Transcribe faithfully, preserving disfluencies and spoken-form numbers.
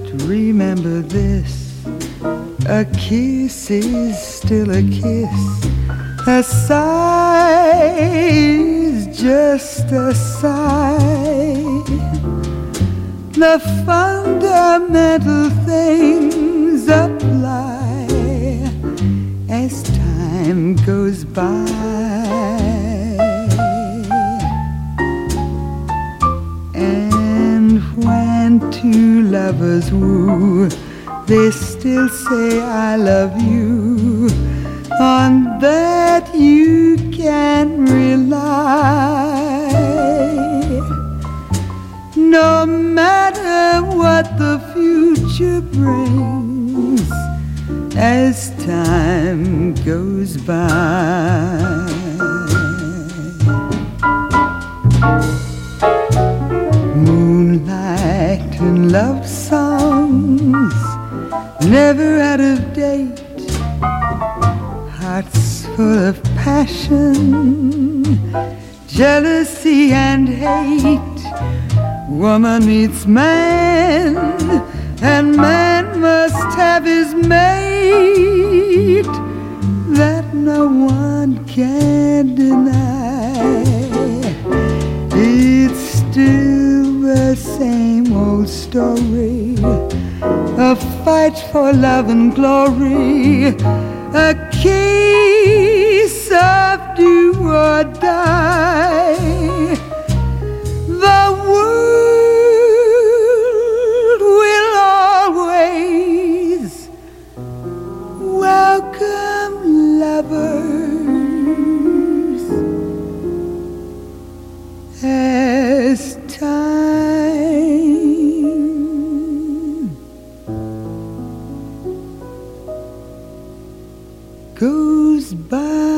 Remember this, a kiss is still a kiss. A sigh is just a sigh. The fundamental things apply as time goes by. And when two lovers woo, they still say I love you. On that you can rely. No matter what the future brings as time goes by. Moonlight and love songs, never out of date. Hearts full of passion, jealousy and hate. Woman meets man, and man must have his mate. That no one can deny. It's still the same old story, a fight for love and glory. A case of do or die. The world will always welcome lovers as time goes by.